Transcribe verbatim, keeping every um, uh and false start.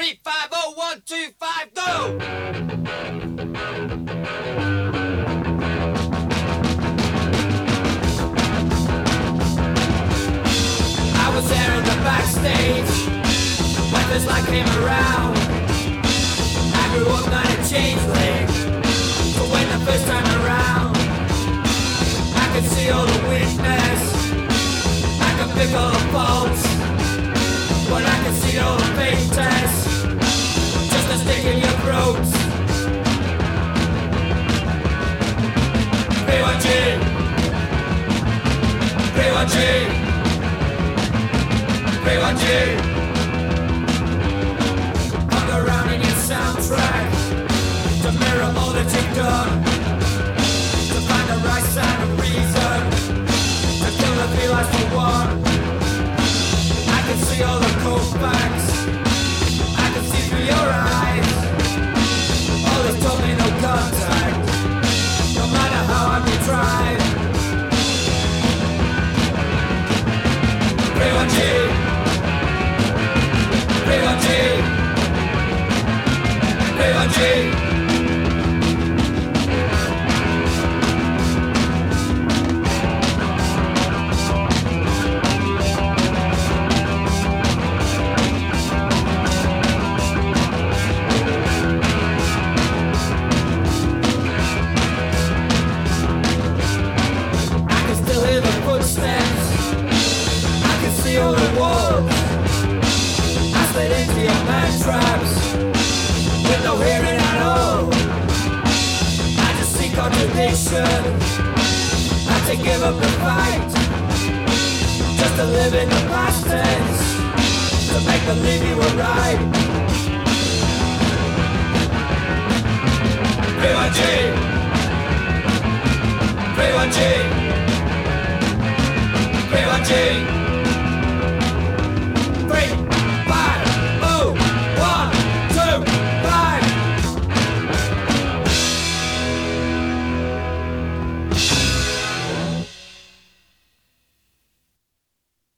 three, five, oh, one, two, five, go! I was there in the backstage when this light came around. I grew up not a changeling, but when the first time around I could see all the weakness, I could pick all the faults, but I could see all the fake tests, just a stick in your throat. P one G, P one G, P one G. Hung around in your soundtrack to mirror all that you've done, to find the right side of reason, to kill the feelings for one. I can see all the cold facts, I can see through your eyes. All this told me no contact, no matter how hard you tried. P one G, P one G, P one G. All the walls I slid into your man traps with no hearing at all. I just see contradiction, I had to give up the fight, just to live in the past tense, to make believe you were right. P one G, P one G, P one G.